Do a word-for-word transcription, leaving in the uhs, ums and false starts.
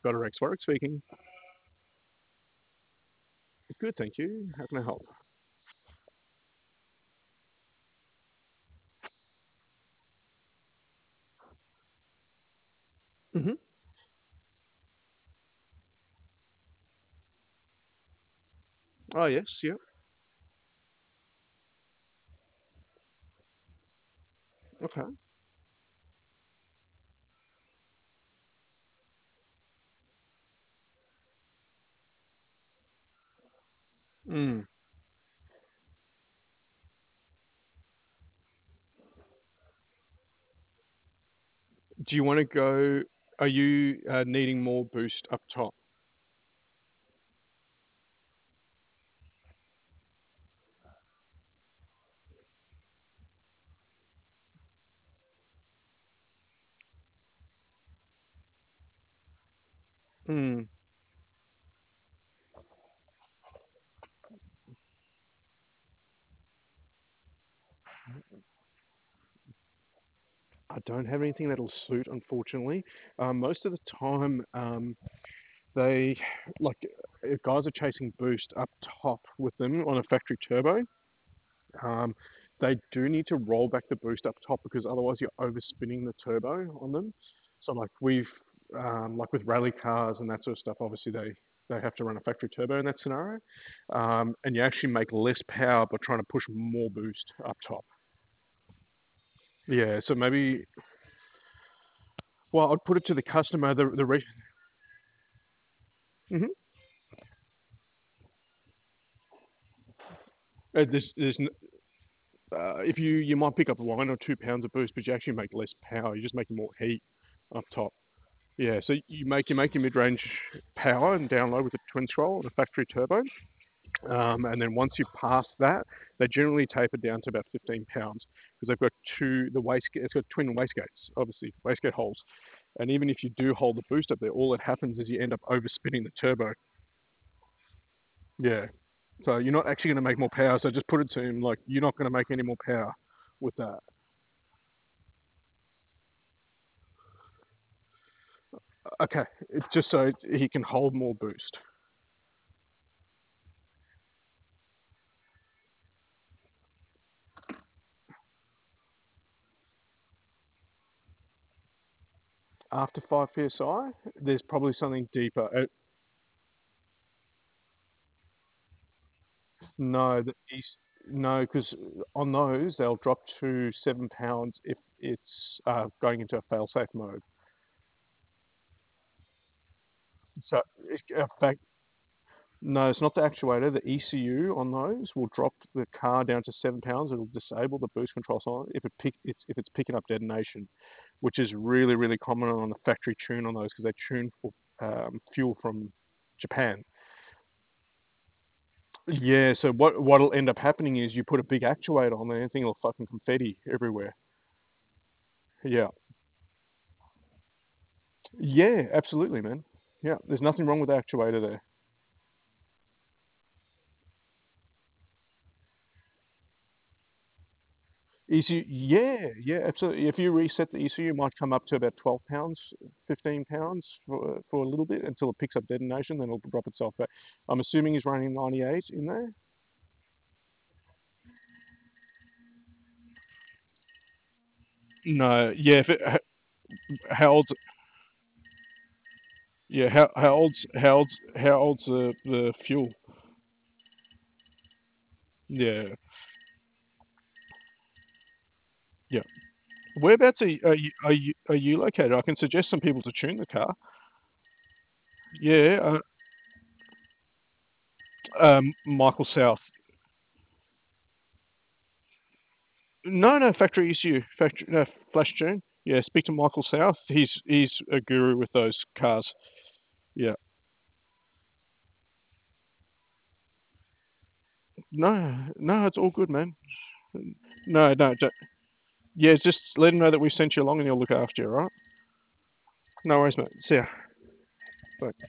Scott Rex Warwick speaking. Good, thank you. How can I help? hmm Oh, yes, yeah. Okay. Mm. Do you want to go? Are you uh, needing more boost up top? Mm. I don't have anything that'll suit, unfortunately. Um, most of the time, um, they like uh, guys are chasing boost up top with them on a factory turbo. Um, they do need to roll back the boost up top because otherwise you're overspinning the turbo on them. So like we've um, like with rally cars and that sort of stuff, obviously they they have to run a factory turbo in that scenario, um, and you actually make less power by trying to push more boost up top. Yeah, so maybe well I'd put it to the customer. The the re- Mhm. uh, there's, there's uh, if you you might pick up one or two pounds of boost, but you actually make less power. You're just making more heat up top. Yeah, so you make you make your mid-range power and down low with a twin scroll and a factory turbo, um, and then once you pass that, they generally taper down to about fifteen pounds because they've got two the wastegate. It's got twin wastegates, obviously wastegate holes, and even if you do hold the boost up there, all that happens is you end up overspinning the turbo. Yeah, so you're not actually going to make more power. So just put it to him like you're not going to make any more power with that. Okay, it's just so he can hold more boost. After five P S I, there's probably something deeper. Uh, no, the east, no, because on those they'll drop to seven pounds if it's uh, going into a fail-safe mode. So, in fact, no, it's not the actuator. The E C U on those will drop the car down to seven pounds. It'll disable the boost control silent if it pick it's if it's picking up detonation, which is really really common on the factory tune on those because they tune for um, fuel from Japan. Yeah, so what what'll end up happening is you put a big actuator on there, and thing will fucking confetti everywhere. Yeah, yeah, absolutely, man. Yeah, there's nothing wrong with the actuator there. E C U, yeah, yeah, absolutely. If you reset the E C U, it might come up to about twelve pounds, fifteen pounds for for a little bit until it picks up detonation, then it'll drop itself back. I'm assuming he's running ninety-eight in there. No, yeah. If it, how old's yeah, how how old's how old's how old's the the fuel? Yeah, yeah. Whereabouts are you, are you are you are you located? I can suggest some people to tune the car. Yeah, uh, um, Michael South. No, no, factory issue. Factory no, flash tune. Yeah, speak to Michael South. He's he's a guru with those cars. Yeah. No, no, it's all good, man. No, no, don't. Yeah, just let him know that we sent you along and he'll look after you, all right? No worries, mate. See ya. Bye.